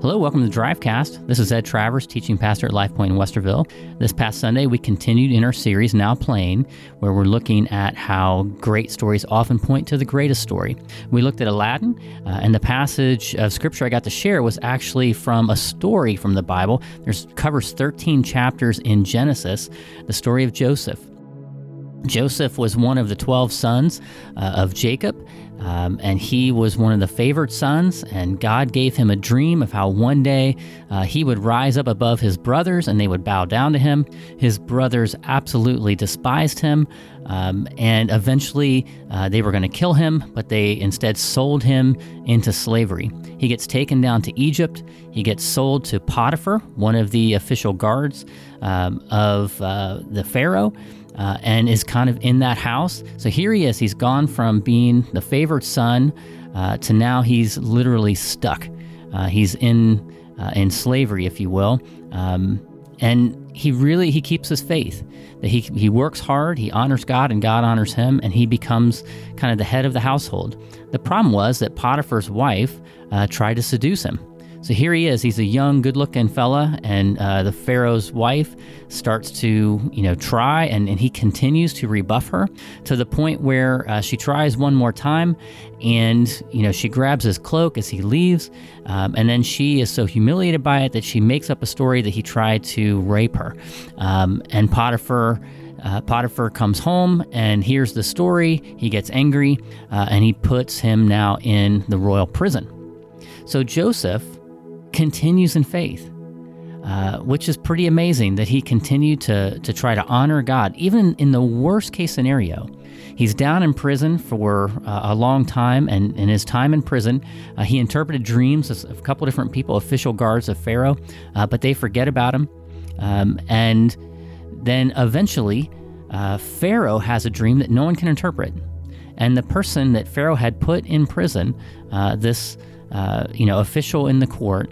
Hello, welcome to Drivecast. This is Ed Travers, teaching pastor at Life Point in Westerville. This past Sunday, we continued in our series, Now Playing, where we're looking at how great stories often point to the greatest story. We looked at Aladdin, and the passage of Scripture I got to share was actually from a story from the Bible. It covers 13 chapters in Genesis, the story of Joseph. Joseph was one of the 12 sons of Jacob, and he was one of the favored sons, and God gave him a dream of how one day he would rise up above his brothers and they would bow down to him. His brothers absolutely despised him, and eventually they were going to kill him, but they instead sold him into slavery. He gets taken down to Egypt. He gets sold to Potiphar, one of the official guards of the Pharaoh, and is kind of in that house. So here he is. He's gone from being the favored son to now he's literally stuck. He's in slavery, if you will. And he keeps his faith. That he works hard, he honors God, and God honors him, and he becomes kind of the head of the household. The problem was that Potiphar's wife tried to seduce him. So here he is. He's a young, good-looking fella, and the Pharaoh's wife starts to, try, and he continues to rebuff her to the point where she tries one more time, and, she grabs his cloak as he leaves, and then she is so humiliated by it that she makes up a story that he tried to rape her. And Potiphar comes home and hears the story. He gets angry, and he puts him now in the royal prison. So Joseph continues in faith, which is pretty amazing that he continued to try to honor God, even in the worst case scenario. He's down in prison for a long time, and in his time in prison, he interpreted dreams of a couple different people, official guards of Pharaoh, but they forget about him. And then eventually, Pharaoh has a dream that no one can interpret. And the person that Pharaoh had put in prison, this official in the court,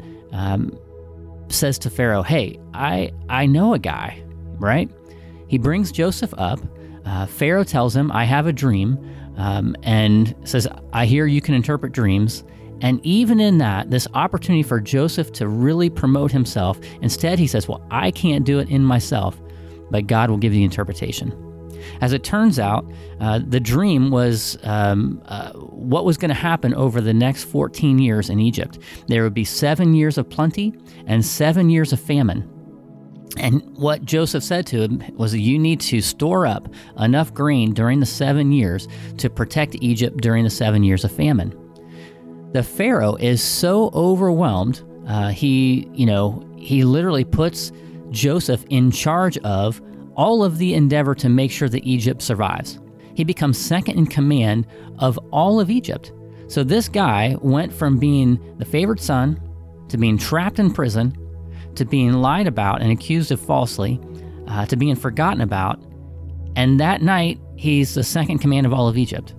says to Pharaoh, "Hey, I know a guy," right? He brings Joseph up. Pharaoh tells him, "I have a dream," and says, "I hear you can interpret dreams." And even in that, this opportunity for Joseph to really promote himself, instead he says, "Well, I can't do it in myself, but God will give you the interpretation." As it turns out, the dream was what was going to happen over the next 14 years in Egypt. There would be 7 years of plenty and 7 years of famine. And what Joseph said to him was, you need to store up enough grain during the 7 years to protect Egypt during the 7 years of famine. The Pharaoh is so overwhelmed, he literally puts Joseph in charge of all of the endeavor to make sure that Egypt survives. He becomes second in command of all of Egypt. So this guy went from being the favored son to being trapped in prison to being lied about and accused of falsely to being forgotten about. And that night, he's the second in command of all of Egypt.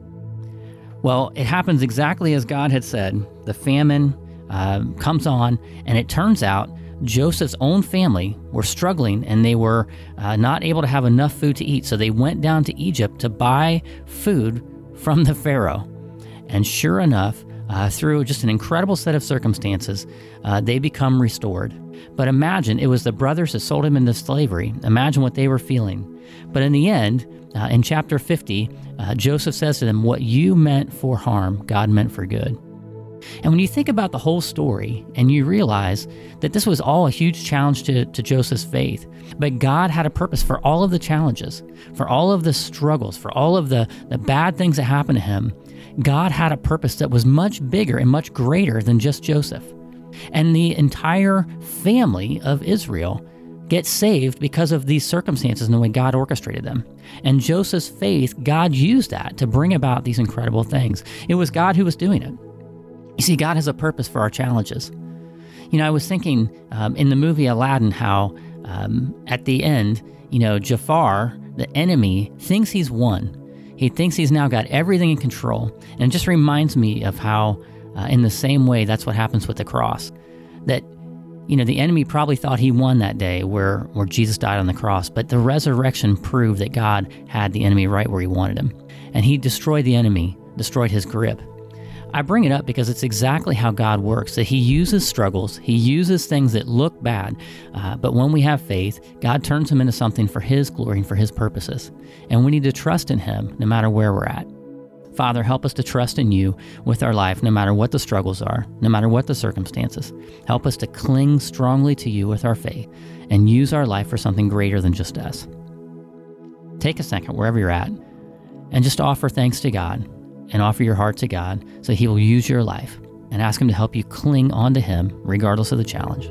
Well, it happens exactly as God had said. The famine comes on, and it turns out Joseph's own family were struggling, and they were not able to have enough food to eat. So they went down to Egypt to buy food from the Pharaoh. And sure enough, through just an incredible set of circumstances, they become restored. But imagine, it was the brothers that sold him into slavery. Imagine what they were feeling. But in the end, in chapter 50, Joseph says to them, "What you meant for harm, God meant for good." And when you think about the whole story and you realize that this was all a huge challenge to Joseph's faith, but God had a purpose for all of the challenges, for all of the struggles, for all of the bad things that happened to him, God had a purpose that was much bigger and much greater than just Joseph. And the entire family of Israel gets saved because of these circumstances and the way God orchestrated them. And Joseph's faith, God used that to bring about these incredible things. It was God who was doing it. You see, God has a purpose for our challenges. I was thinking in the movie Aladdin how at the end, Jafar, the enemy, thinks he's won. He thinks he's now got everything in control. And it just reminds me of how, in the same way, that's what happens with the cross. That, the enemy probably thought he won that day where Jesus died on the cross, but the resurrection proved that God had the enemy right where he wanted him. And he destroyed the enemy, destroyed his grip. I bring it up because it's exactly how God works, that He uses struggles, He uses things that look bad, but when we have faith, God turns them into something for His glory and for His purposes. And we need to trust in Him no matter where we're at. Father, help us to trust in You with our life, no matter what the struggles are, no matter what the circumstances. Help us to cling strongly to You with our faith and use our life for something greater than just us. Take a second, wherever you're at, and just offer thanks to God and offer your heart to God so He will use your life, and ask Him to help you cling onto Him regardless of the challenge.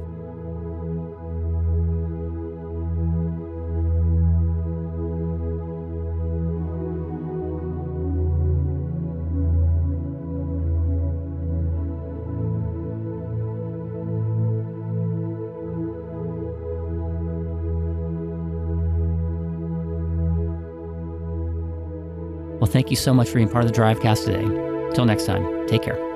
Well, thank you so much for being part of the Drivecast today. Until next time, take care.